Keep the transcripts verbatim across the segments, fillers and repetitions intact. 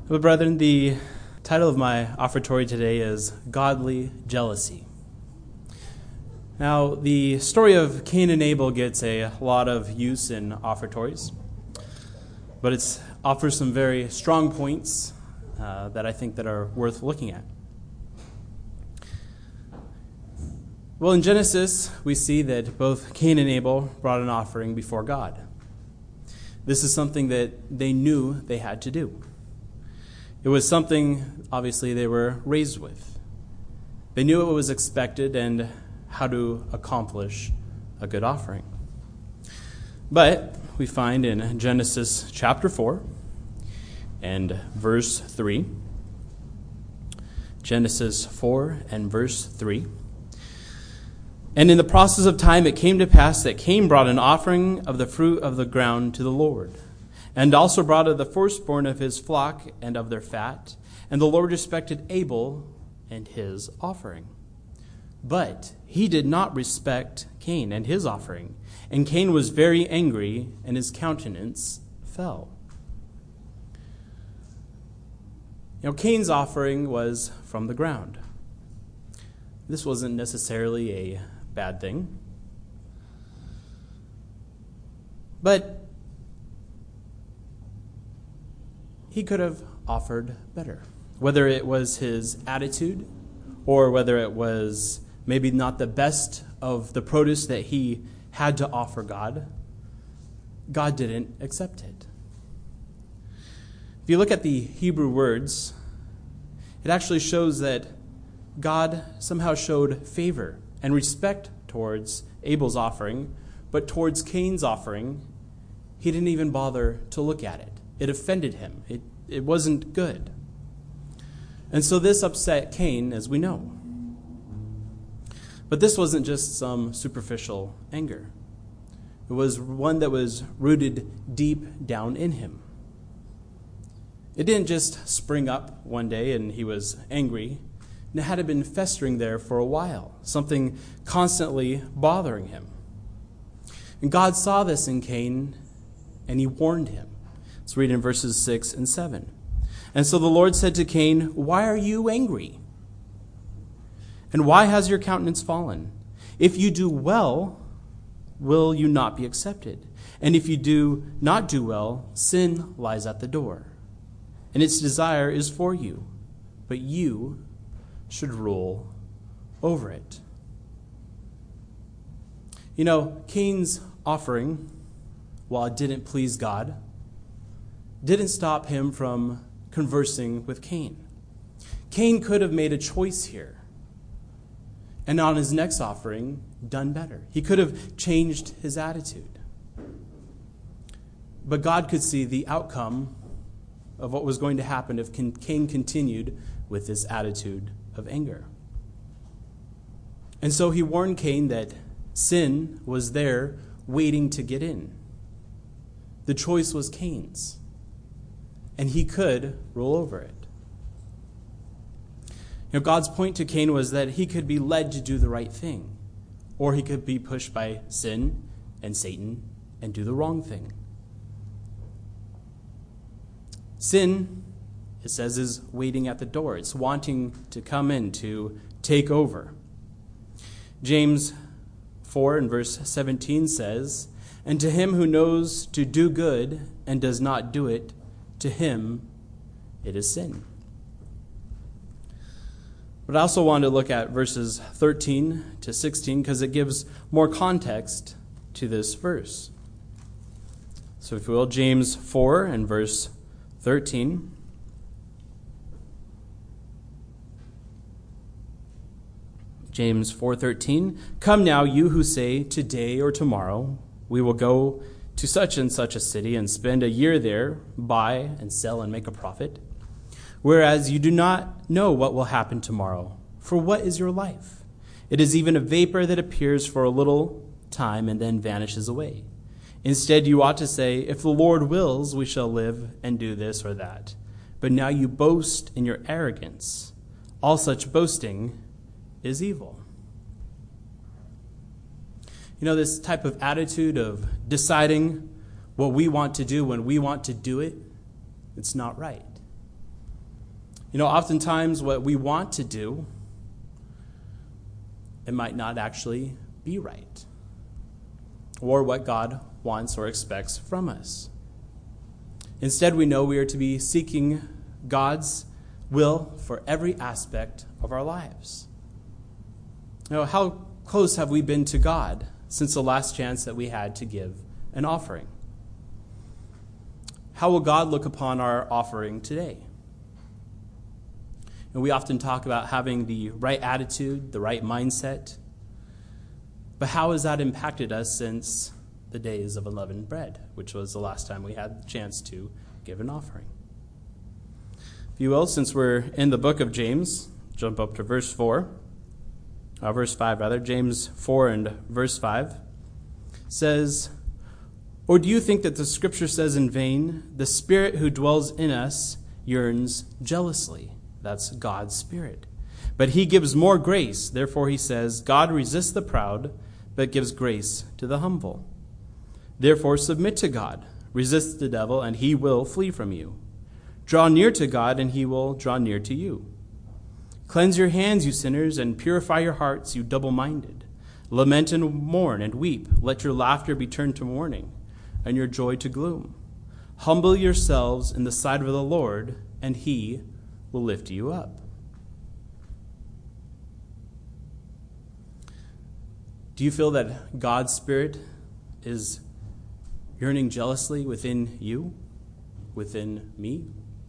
Well, brethren, the title of my offertory today is Godly Jealousy. Now, the story of Cain and Abel gets a lot of use in offertories, but it offers some very strong points uh, that I think that are worth looking at. Well, in Genesis, we see that both Cain and Abel brought an offering before God. This is something that they knew they had to do. It was something, obviously, they were raised with. They knew what was expected and how to accomplish a good offering. But we find in Genesis chapter four and verse three, Genesis four and verse three, "And in the process of time it came to pass that Cain brought an offering of the fruit of the ground to the Lord, and also brought of the firstborn of his flock and of their fat. And the Lord respected Abel and his offering. But he did not respect Cain and his offering. And Cain was very angry, and his countenance fell." You know, Cain's offering was from the ground. This wasn't necessarily a bad thing. But he could have offered better, whether it was his attitude or whether it was maybe not the best of the produce that he had to offer God. God didn't accept it. If you look at the Hebrew words, it actually shows that God somehow showed favor and respect towards Abel's offering, but towards Cain's offering, he didn't even bother to look at it. It offended him. It, it wasn't good. And so this upset Cain, as we know. But this wasn't just some superficial anger. It was one that was rooted deep down in him. It didn't just spring up one day and he was angry. It had been festering there for a while, something constantly bothering him. And God saw this in Cain, and he warned him. Let's read in verses six and seven. "And so the Lord said to Cain, 'Why are you angry? And why has your countenance fallen? If you do well, will you not be accepted? And if you do not do well, sin lies at the door, and its desire is for you, but you should rule over it.'" You know, Cain's offering, while it didn't please God, didn't stop him from conversing with Cain. Cain could have made a choice here, and on his next offering, done better. He could have changed his attitude. But God could see the outcome of what was going to happen if Cain continued with this attitude of anger. And so he warned Cain that sin was there waiting to get in. The choice was Cain's, and he could rule over it. You know, God's point to Cain was that he could be led to do the right thing, or he could be pushed by sin and Satan and do the wrong thing. Sin, it says, is waiting at the door. It's wanting to come in, to take over. James four and verse seventeen says, "And to him who knows to do good and does not do it, to him it is sin." But I also want to look at verses thirteen to sixteen because it gives more context to this verse. So if you will, James four and verse thirteen. James four thirteen, "Come now, you who say, today or tomorrow, we will go to such and such a city and spend a year there, buy and sell and make a profit. Whereas you do not know what will happen tomorrow. For what is your life? It is even a vapor that appears for a little time and then vanishes away. Instead, you ought to say, if the Lord wills, we shall live and do this or that. But now you boast in your arrogance. All such boasting is evil." You know, this type of attitude of deciding what we want to do when we want to do it, it's not right. You know, oftentimes what we want to do, it might not actually be right, or what God wants or expects from us. Instead, we know we are to be seeking God's will for every aspect of our lives. You know, how close have we been to God since the last chance that we had to give an offering? How will God look upon our offering today? And we often talk about having the right attitude, the right mindset. But how has that impacted us since the days of unleavened bread, which was the last time we had the chance to give an offering? If you will, since we're in the book of James, jump up to verse four, uh, verse five rather, James four and verse five says, "Or do you think that the scripture says in vain, the Spirit who dwells in us yearns jealously?" That's God's Spirit. "But he gives more grace. Therefore he says, God resists the proud, but gives grace to the humble. Therefore submit to God. Resist the devil, and he will flee from you. Draw near to God, and he will draw near to you. Cleanse your hands, you sinners, and purify your hearts, you double-minded. Lament and mourn and weep. Let your laughter be turned to mourning, and your joy to gloom. Humble yourselves in the sight of the Lord, and he will lift you up." Do you feel that God's Spirit is yearning jealously within you, within me?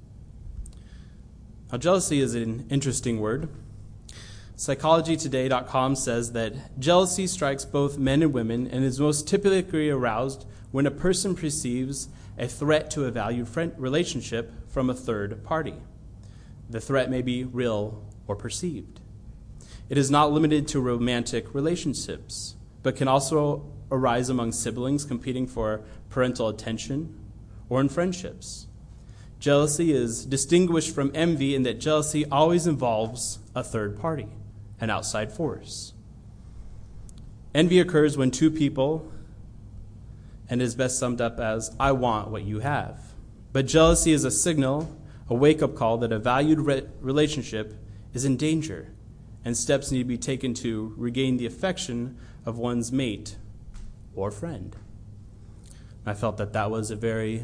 Now, jealousy is an interesting word. psychology today dot com says that jealousy strikes both men and women and is most typically aroused when a person perceives a threat to a valued friend relationship from a third party. The threat may be real or perceived. It is not limited to romantic relationships, but can also arise among siblings competing for parental attention or in friendships. Jealousy is distinguished from envy in that jealousy always involves a third party, an outside force. Envy occurs when two people, and is best summed up as, "I want what you have." But jealousy is a signal, a wake-up call that a valued re- relationship is in danger, and steps need to be taken to regain the affection of one's mate or friend. I felt that that was a very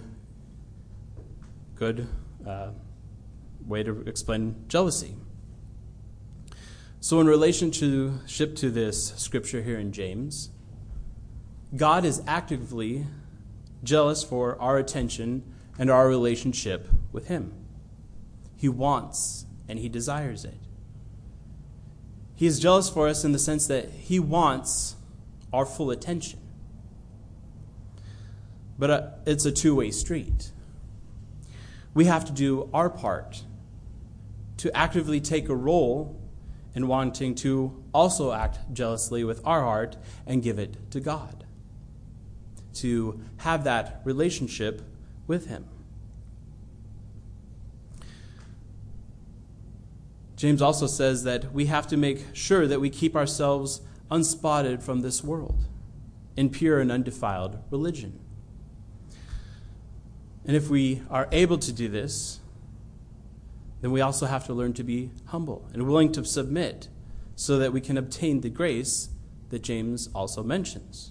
good uh, way to explain jealousy. So in relationship to this scripture here in James, God is actively jealous for our attention and our relationship with him. He wants and he desires it. He is jealous for us in the sense that he wants our full attention. But uh, it's a two-way street. We have to do our part to actively take a role in wanting to also act jealously with our heart and give it to God, to have that relationship with him. James also says that we have to make sure that we keep ourselves unspotted from this world, in pure and undefiled religion. And if we are able to do this, then we also have to learn to be humble and willing to submit so that we can obtain the grace that James also mentions.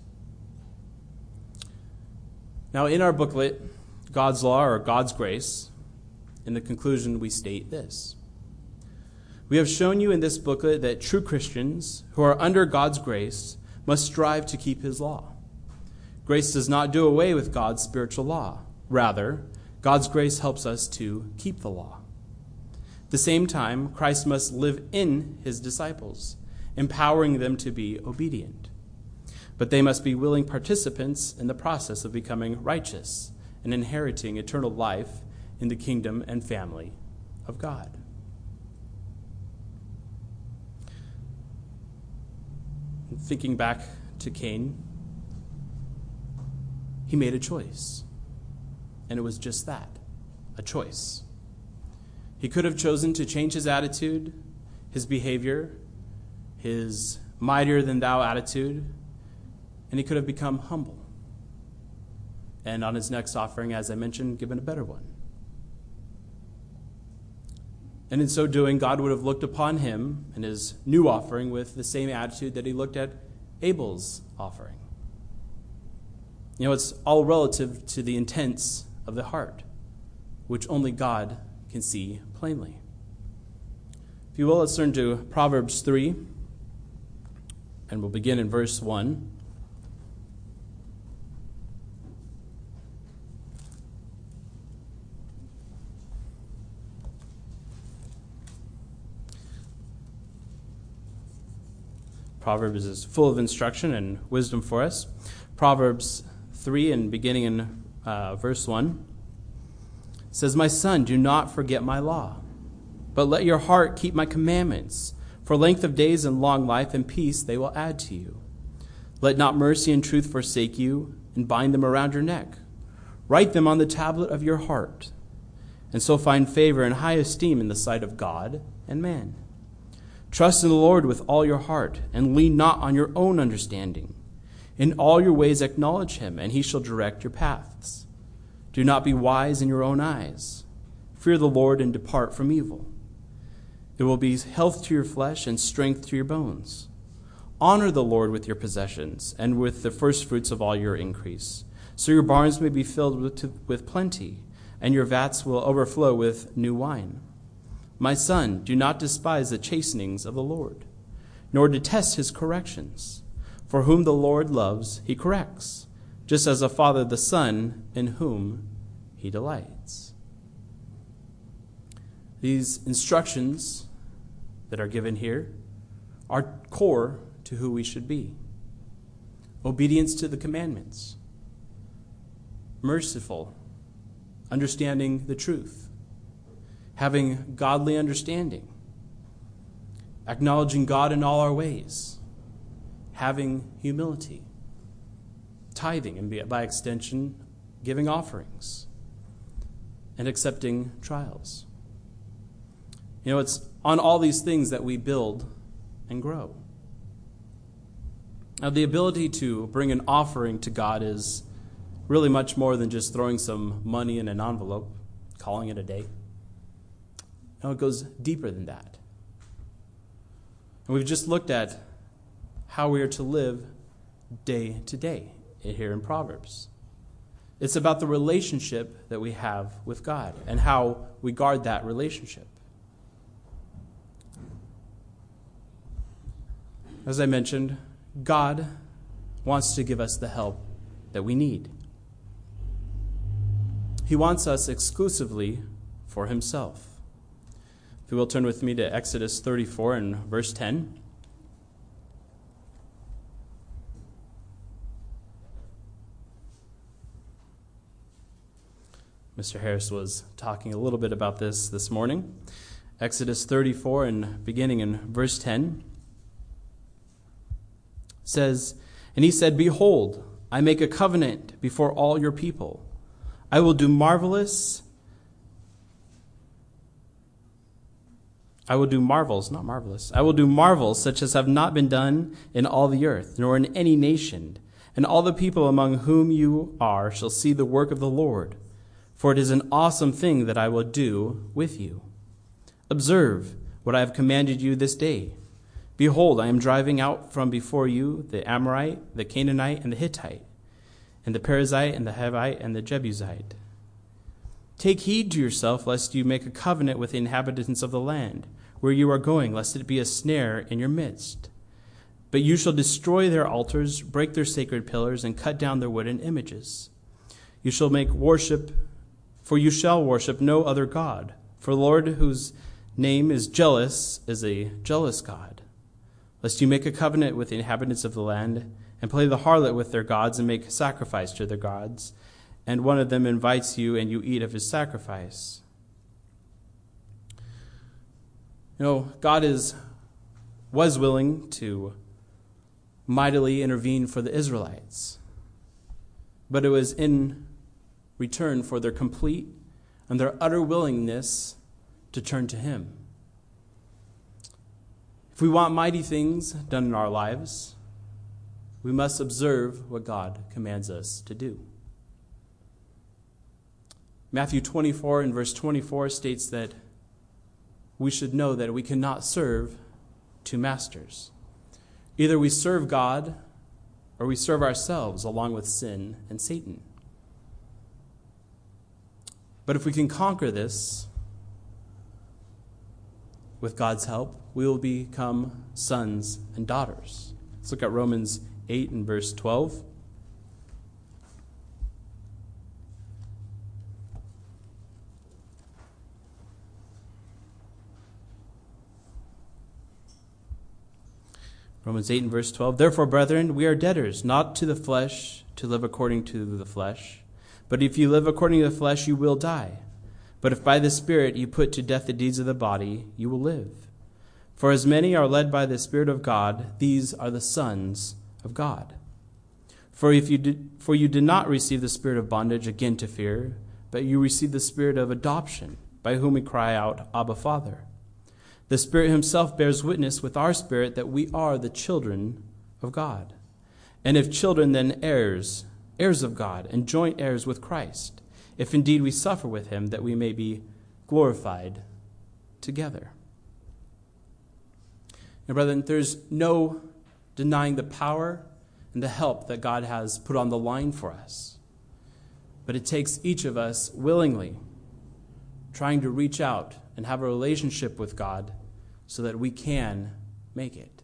Now, in our booklet, God's Law or God's Grace, in the conclusion we state this: "We have shown you in this booklet that true Christians who are under God's grace must strive to keep his law. Grace does not do away with God's spiritual law. Rather, God's grace helps us to keep the law. At the same time, Christ must live in his disciples, empowering them to be obedient. But they must be willing participants in the process of becoming righteous and inheriting eternal life in the kingdom and family of God." Thinking back to Cain, he made a choice. And it was just that, a choice. He could have chosen to change his attitude, his behavior, his mightier-than-thou attitude, and he could have become humble. And on his next offering, as I mentioned, given a better one. And in so doing, God would have looked upon him and his new offering with the same attitude that he looked at Abel's offering. You know, it's all relative to the intents of the heart, which only God can see plainly. If you will, let's turn to Proverbs three, and we'll begin in verse one. Proverbs is full of instruction and wisdom for us. Proverbs three, and beginning in uh, verse one, says, "My son, do not forget my law, but let your heart keep my commandments. For length of days and long life and peace they will add to you. Let not mercy and truth forsake you, and bind them around your neck. Write them on the tablet of your heart, and so find favor and high esteem in the sight of God and man. Trust in the Lord with all your heart, and lean not on your own understanding. In all your ways acknowledge him, and he shall direct your paths. Do not be wise in your own eyes. Fear the Lord and depart from evil. It will be health to your flesh and strength to your bones. Honor the Lord with your possessions and with the firstfruits of all your increase, so your barns may be filled with, with plenty, and your vats will overflow with new wine. My son, do not despise the chastenings of the Lord, nor detest his corrections. For whom the Lord loves, he corrects, just as a father the son in whom he delights." These instructions that are given here are core to who we should be. Obedience to the commandments. Merciful. Understanding the truth. Having godly understanding. Acknowledging God in all our ways. Having humility. Tithing, and by extension, giving offerings. And accepting trials. You know, it's on all these things that we build and grow. Now, the ability to bring an offering to God is really much more than just throwing some money in an envelope, calling it a day. No, it goes deeper than that. And we've just looked at how we are to live day to day here in Proverbs. It's about the relationship that we have with God and how we guard that relationship. As I mentioned, God wants to give us the help that we need. He wants us exclusively for himself. If you will turn with me to Exodus thirty-four and verse ten. Mister Harris was talking a little bit about this this morning. Exodus thirty-four and beginning in verse ten says, "And he said, Behold, I make a covenant before all your people. I will do marvelous I will do marvels, not marvelous. I will do marvels such as have not been done in all the earth, nor in any nation. And all the people among whom you are shall see the work of the Lord. For it is an awesome thing that I will do with you. Observe what I have commanded you this day. Behold, I am driving out from before you the Amorite, the Canaanite, and the Hittite, and the Perizzite, and the Hivite, and the Jebusite. Take heed to yourself, lest you make a covenant with the inhabitants of the land, where you are going, lest it be a snare in your midst. But you shall destroy their altars, break their sacred pillars, and cut down their wooden images. You shall make worship, for you shall worship no other God. For the Lord, whose name is jealous, is a jealous God. Lest you make a covenant with the inhabitants of the land, and play the harlot with their gods, and make sacrifice to their gods, and one of them invites you, and you eat of his sacrifice." You know, God is was willing to mightily intervene for the Israelites, but it was in return for their complete and their utter willingness to turn to him. If we want mighty things done in our lives, we must observe what God commands us to do. Matthew twenty-four and verse twenty-four states that we should know that we cannot serve two masters. Either we serve God or we serve ourselves along with sin and Satan. But if we can conquer this with God's help, we will become sons and daughters. Let's look at Romans eight and verse twelve. Romans eight and verse twelve. Therefore, brethren, we are debtors, not to the flesh, to live according to the flesh. But if you live according to the flesh, you will die. But if by the Spirit you put to death the deeds of the body, you will live. For as many are led by the Spirit of God, these are the sons of God. For if you did, for you did not receive the spirit of bondage again to fear, but you received the spirit of adoption, by whom we cry out, Abba, Father. The Spirit himself bears witness with our spirit that we are the children of God. And if children, then heirs, heirs of God, and joint heirs with Christ, if indeed we suffer with him, that we may be glorified together. Now, brethren, there's no denying the power and the help that God has put on the line for us. But it takes each of us willingly trying to reach out and have a relationship with God so that we can make it.